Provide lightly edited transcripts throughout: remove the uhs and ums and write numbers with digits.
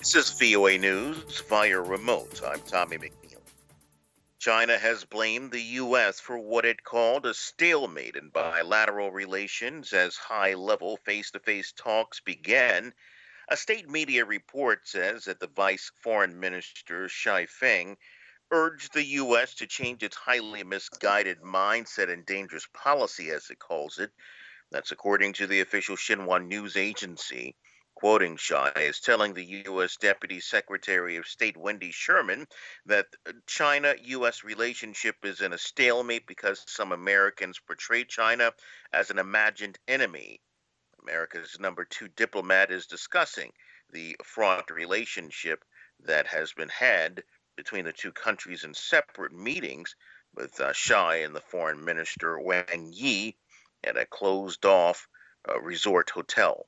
This is VOA News via remote. I'm Tommy McNeil. China has blamed the U.S. for what it called a stalemate in bilateral relations as high level face to face talks began. A state media report says that the Vice Foreign Minister Xi Feng urged the U.S. to change its highly misguided mindset and dangerous policy, as it calls it. That's according to the official Xinhua news agency. Quoting Xi is telling the U.S. Deputy Secretary of State Wendy Sherman that China U.S. relationship is in a stalemate because some Americans portray China as an imagined enemy. America's number two diplomat is discussing the fraught relationship that has been had between the two countries in separate meetings with Xi and the foreign minister Wang Yi at a closed off resort hotel.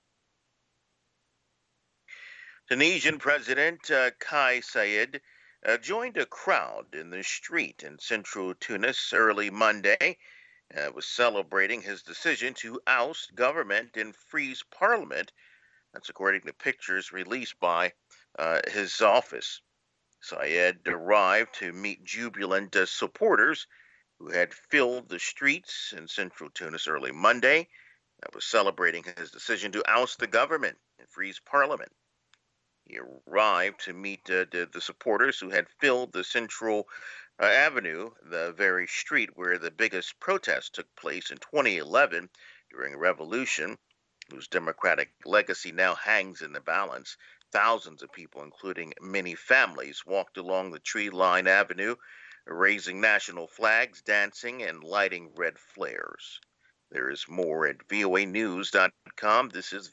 Tunisian President Kais Saied joined a crowd in the street in central Tunis early Monday, was celebrating his decision to oust government and freeze parliament. That's according to pictures released by his office. Saied arrived to meet jubilant supporters who had filled the streets in central Tunis early Monday. That was celebrating his decision to oust the government and freeze parliament. He arrived to meet the supporters who had filled the central avenue, the very street where the biggest protest took place in 2011 during a revolution, whose democratic legacy now hangs in the balance. Thousands of people, including many families, walked along the tree lined avenue, raising national flags, dancing, and lighting red flares. There is more at voanews.com. This is